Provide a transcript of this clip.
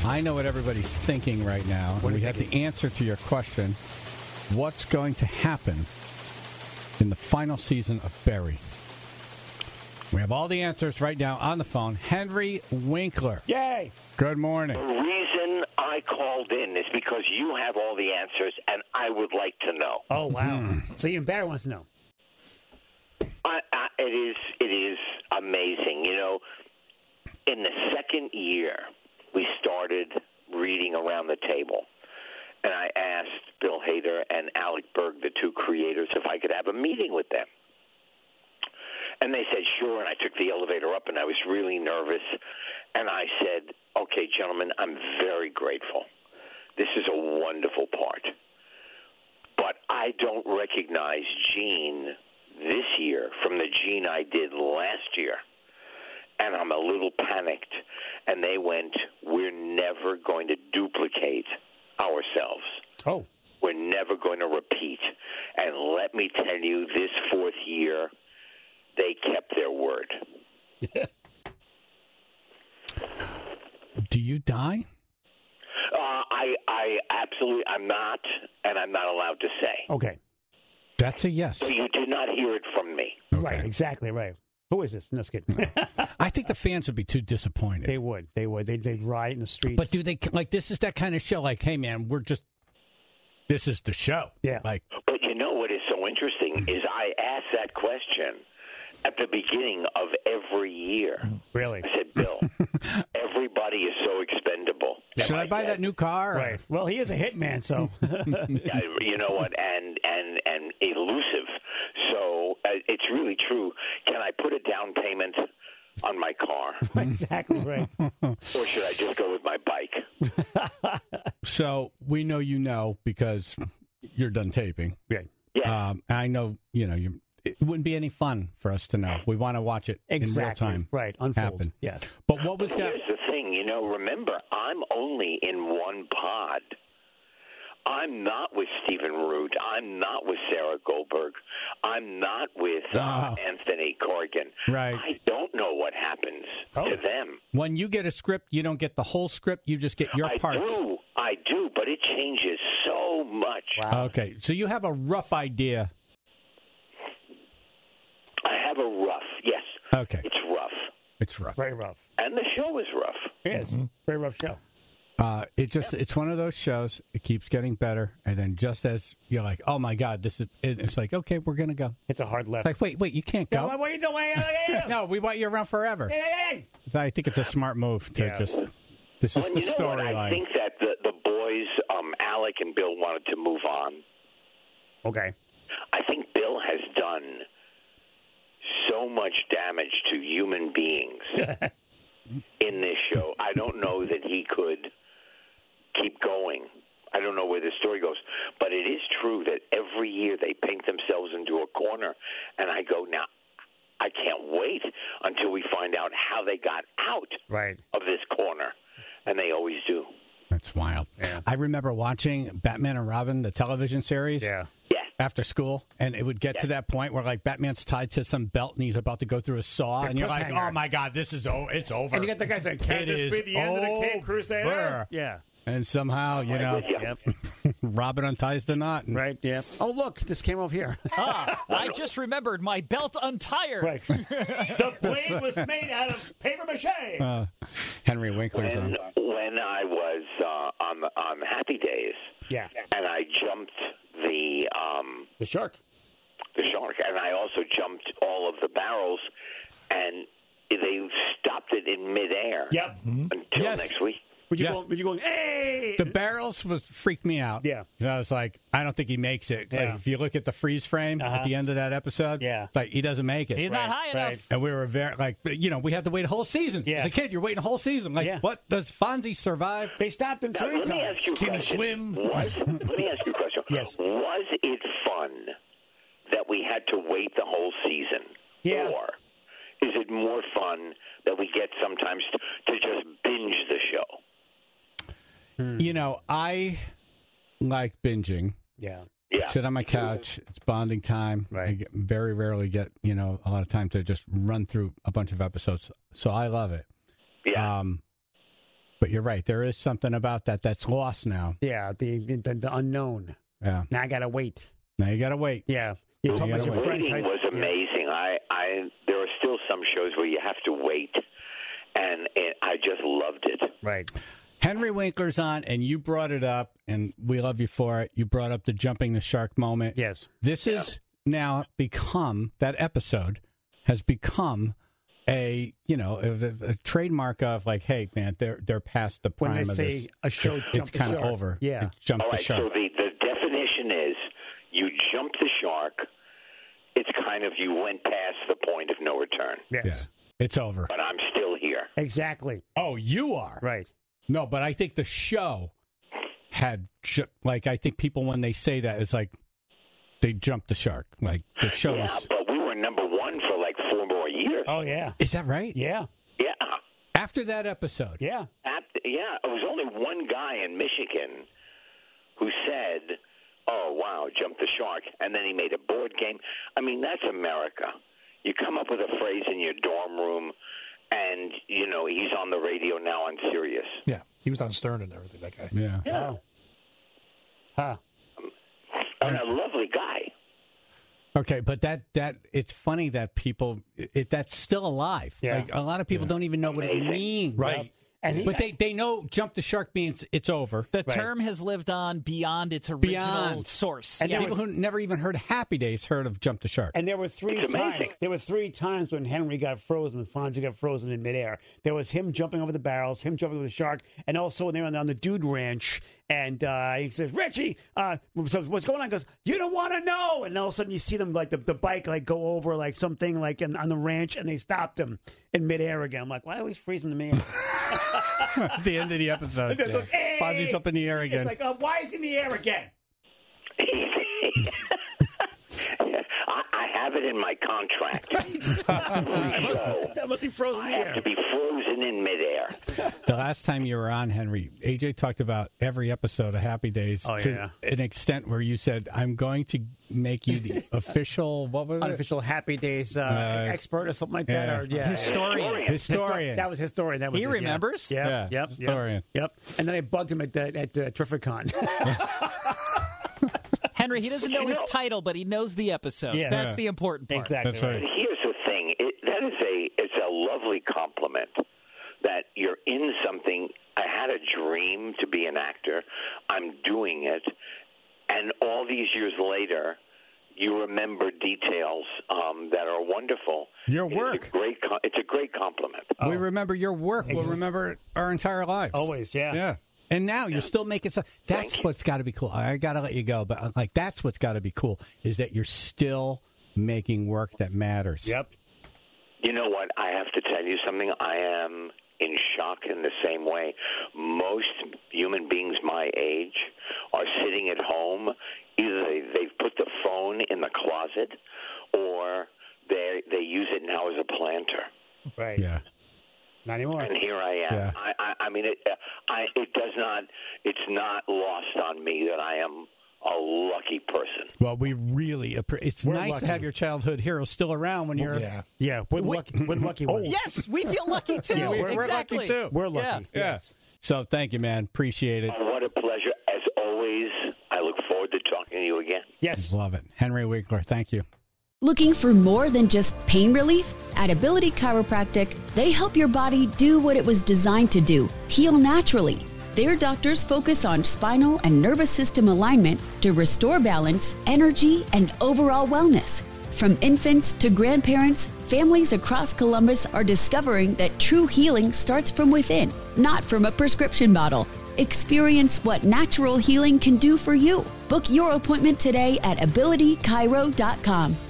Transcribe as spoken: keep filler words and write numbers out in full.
I know what everybody's thinking right now. What are we you have thinking? the answer to your question. What's going to happen in the final season of Barry? We have all the answers right now on the phone. Henry Winkler. Yay! Good morning. The reason I called in is because you have all the answers, and I would like to know. Oh, wow. So even Barry wants to know. I, I, it is it is amazing. You know, in the second year, we started reading around the table, and I asked Bill Hader and Alec Berg, the two creators, if I could have a meeting with them. And they said, sure, and I took the elevator up, and I was really nervous. And I said, okay, gentlemen, I'm very grateful. This is a wonderful part. But I don't recognize Gene this year from the Gene I did last year. And I'm a little panicked. And they went, we're never going to duplicate ourselves. Oh. We're never going to repeat. And let me tell you, this fourth year, they kept their word. Do you die? Uh, I, I absolutely, I'm not, and I'm not allowed to say. Okay. That's a yes. So you did not hear it from me. Right, exactly right. Who is this? No, just kidding. I think the fans would be too disappointed. They would. They would. They'd, they'd riot in the streets. But do they, like, this is that kind of show, like, hey, man, we're just, this is the show. Yeah. Like, But you know what is so interesting is I asked that question at the beginning of every year. Really? I said, Bill, everybody is so expendable. should And I buy said, that new car? Right. Well, he is a hitman, so. I- you know what, and and and elusive. So uh, it's really true. Can I put a down payment on my car, Exactly right. or should I just go with my bike? So we know you know because you're done taping. Right. Yeah. Um, I know, you know, you, it wouldn't be any fun for us to know. We want to watch it Exactly. in real time. Right. Unfold. Happen. Yes. But what was But that? here's the thing, you know, remember, I'm only in one pod. I'm not with Stephen Root. I'm not with Sarah Goldberg. I'm not with uh, Oh. Anthony Corrigan. Right. I don't know what happens Oh. to them. When you get a script, you don't get the whole script. You just get your I parts. do. I do, but it changes so much. Wow. Okay. So you have a rough idea. I have a rough, yes. Okay. It's rough. It's rough. Very rough. And the show is rough. It is. Very rough show. Uh, it just it's one of those shows. It keeps getting better, and then just as you're like, oh my god, this is. it- It's like, okay, we're gonna go. It's a hard left. It's like, wait, wait, you can't Yeah, go. what, what are you doing? Hey, hey, hey, No, we want you around forever. hey, hey. So I think it's a smart move to Yeah. just. This is Well, the you know what? I storyline. think that the, the boys, um, Alec and Bill, wanted to move on. Okay. I think Bill has done so much damage to human beings in this show. I don't know that he could keep going. I don't know where the story goes. But it is true that every year they paint themselves into a corner, and I go, now, I can't wait until we find out how they got out Right. of this corner. And they always do. That's wild. Yeah. I remember watching Batman and Robin, the television series. Yeah. Yeah. After school, and it would get to that point where, like, Batman's tied to some belt and he's about to go through a saw, The and you're like, cliffhanger. "Oh my god, this is o- it's over." And you got the guy saying, "Can It this is be the end of the Cape over. Crusader?" Yeah. And somehow, you know, with you. Yep. Robin unties the knot. And, Right. Yeah. Oh, look, this came over here. Ah, I just remembered my belt untired. Right. The blade was made out of paper mache. Uh, Henry Winkler's When, on. when I was uh, on the on Happy Days, Yeah. and I jumped the um, The shark. the shark, and I also jumped all of the barrels, and they stopped it in midair. Yep. Until Yes. next week. Were you Yes. going? Were you going? Hey. The barrels was freaked me out. Yeah. So I was like, I don't think he makes it. Like, Yeah. if you look at the freeze frame Uh-huh. at the end of that episode, Yeah. like he doesn't make it. He's not high right. enough. And we were very like, you know, we had to wait a whole season. Yeah. As a kid, you're waiting a whole season. Like, Yeah. what does Fonzie survive? They stopped him Now, three let me times. ask you a Can he question. swim? Was, let me ask you a question. Yes. Was it fun that we had to wait the whole season? Yeah. Or is it more fun that we get sometimes to, to just binge the show? You know, I like binging. Yeah. Yeah. Sit on my couch. It's bonding time. Right. I get, very rarely get, you know, a lot of time to just run through a bunch of episodes. So I love it. Yeah. Um, But you're right. There is something about that that's lost now. Yeah, the the, the unknown. Yeah. Now I gotta wait. Now you got to wait. Yeah. You The talk about your friends. waiting how- was yeah. amazing. I, I, there are still some shows where you have to wait, and it, I just loved it. Right. Henry Winkler's on, and you brought it up, and we love you for it. You brought up the jumping the shark moment. Yes. This is now become, that episode has become a, you know, a, a trademark of like, hey, man, they're they're past the When prime they of say this. a show It's jumped the kind of shark. over. Yeah. It jumped All the right, shark. so the, the definition is you jump the shark. It's kind of you went past the point of no return. Yes. Yeah. It's over. But I'm still here. Exactly. Oh, you are. Right. No, but I think the show had, ju- like, I think people, when they say that, it's like they jumped the shark. Like, the show Yeah, was. but we were number one for like four more years. Oh yeah. Is that right? Yeah. Yeah. After that episode. Yeah. At, yeah, it was only one guy in Michigan who said, oh, wow, jump the shark. And then he made a board game. I mean, that's America. You come up with a phrase in your dorm room, and, you know, he's on the radio now on Sirius. Yeah, he was on Stern and everything, that guy. Yeah. Yeah. Oh. Huh. And a lovely guy. Okay, but that that it's funny that people it, that's still alive. Yeah. Like a lot of people don't even know what it Amazing. means. Right. And he, But they, they know jump the shark means it's over. The Right. term has lived on beyond its original Beyond. source. And Yeah. there People who never even heard Happy Days heard of jump the shark. And there were three It's amazing. times. There were three times when Henry got frozen, and Fonzie got frozen in midair. There was him jumping over the barrels, him jumping over the shark, and also when they were on the, on the Dude Ranch, and uh, he says, "Richie, uh, so what's going on?" He goes, "You don't want to know." And all of a sudden, you see them like the, the bike like go over like something like in, on the ranch, and they stopped him in midair again. I'm like, why always freeze him in the midair? At the end of the episode, It's like, hey! Fonzie's up in the air again. It's like, uh, why is he in the air again? I, I have it in my contract. So That must be frozen in I the have air. to be frozen in midair. The last time you were on, Henry, A J talked about every episode of Happy Days Oh, to yeah. an extent where you said, "I'm going to make you the official what was it? Unofficial Happy Days uh, Uh, expert or something like yeah. that. Or yeah, Historian. historian." That was historian. That was He it, yeah. remembers? Yep, Yeah, yep, historian. Yep. Yep. And then I bugged him at uh, at uh, Terrificon. Henry, he doesn't know You his know- title, but he knows the episodes. Yeah. That's Yeah. the important part. exactly. That's right. But here's the thing: it, that is a it's a lovely compliment that you're in something. I had a dream to be an actor. I'm doing it, and all these years later, you remember details um, that are wonderful. Your It's a work. great. Com- it's a great compliment. We remember your work. We'll remember it our entire lives. Always, yeah. Yeah. And now you're still making stuff. That's what's got to be cool. I got to let you go, but uh, like that's what's got to be cool is that you're still making work that matters. Yep. You know what? I have to tell you something. I am in shock in the same way. Most human beings my age are sitting at home. Either they, they've put the phone in the closet or they they use it now as a planter. Right. Yeah. Not anymore. And here I am. Yeah. I, I, I mean, it, I, it does not. It's not lost on me that I am a lucky person. Well, we really appre- it's We're nice lucky. to have your childhood hero still around when you're Yeah. Yeah, we're lucky. We're lucky ones. Yes, we feel lucky too. Yeah, we're- we're exactly. lucky, too. We're lucky. Yeah. Yes. So thank you, man. Appreciate it. Oh, what a pleasure. As always, I look forward to talking to you again. Yes. Love it. Henry Winkler, thank you. Looking for more than just pain relief? At Ability Chiropractic, they help your body do what it was designed to do, heal naturally. Their doctors focus on spinal and nervous system alignment to restore balance, energy, and overall wellness. From infants to grandparents, families across Columbus are discovering that true healing starts from within, not from a prescription bottle. Experience what natural healing can do for you. Book your appointment today at ability chiro dot com.